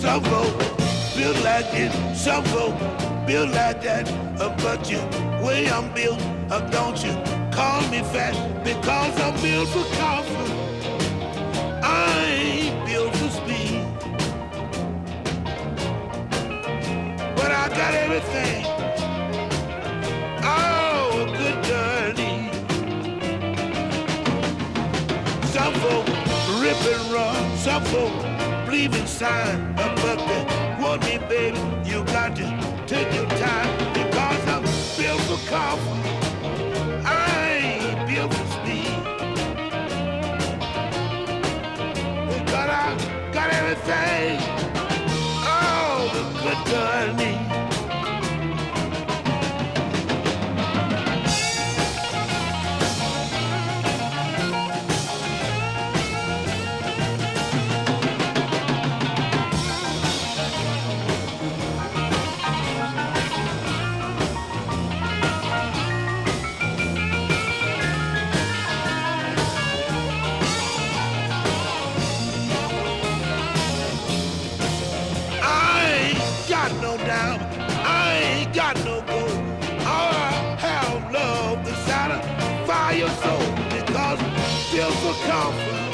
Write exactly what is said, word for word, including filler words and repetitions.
Some folks built like this, some folks built like that. Uh, but you, way I'm built, uh, don't you call me fat because I'm built for comfort. I ain't built for speed, but I got everything. Oh, a good girl need. Some folks rip and run, some folks believe in sign, uh, but they want me, baby. You got to take your time because I'm built for comfort. I ain't built for speed, but I got everything. Oh, the good girl need. No doubt, I ain't got no gold. All I have love, the satisfy your soul because built for comfort.